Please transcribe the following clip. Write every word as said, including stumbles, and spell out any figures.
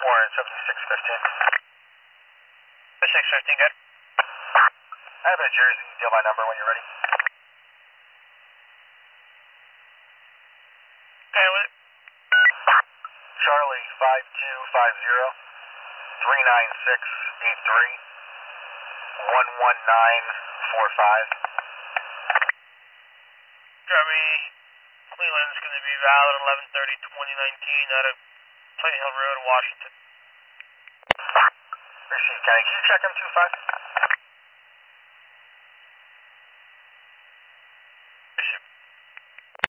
Warren seventy-six fifteen. six fifteen, good. I have a Jersey. Deal my number when you're ready. Okay, with it. Charlie five two five zero, three nine six eight three, one one nine four five. Jeremy, Cleveland's going to be valid eleven thirty twenty nineteen out of Plain Hill Road, Washington. Receive, Kenny. Can you check M two five?